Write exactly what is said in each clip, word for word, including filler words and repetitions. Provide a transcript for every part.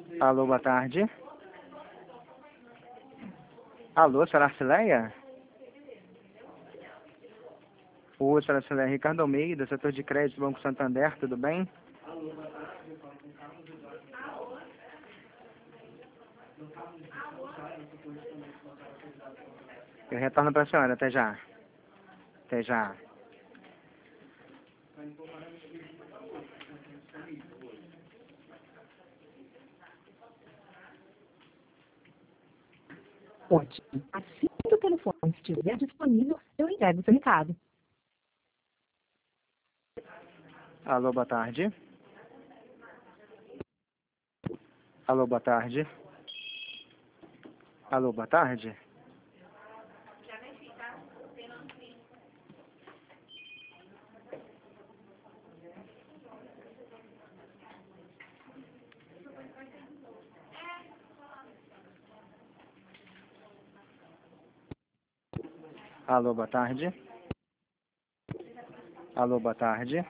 Alô, boa tarde. Alô, senhora Arcileia? Oi, senhora Arcileia. Ricardo Almeida, setor de crédito, Banco Santander, tudo bem? Eu retorno para a senhora, até já. Até já. Ótimo. Assim que o telefone estiver disponível, eu entrego o seu recado. Alô, boa tarde. Alô, boa tarde. Alô, boa tarde. Alô, boa tarde. Alô, boa tarde.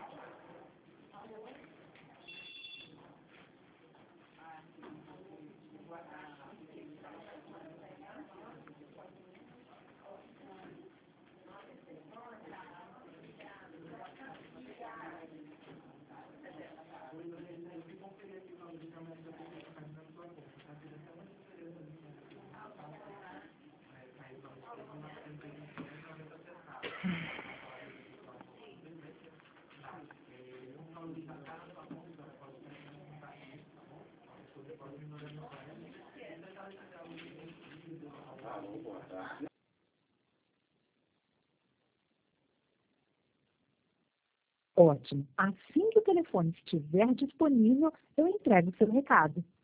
Ótimo. Assim que o telefone estiver disponível, eu entrego o seu recado.